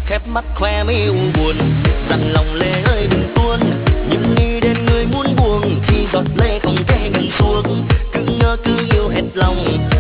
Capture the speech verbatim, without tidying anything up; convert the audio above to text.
khép mắt khoe mi u buồn, dặn lòng lệ ơi đừng tuôn, nhưng nghĩ đến người muốn buông khi giọt lệ không thể ngừng xuống, cứ ngỡ cứ yêu hết lòng.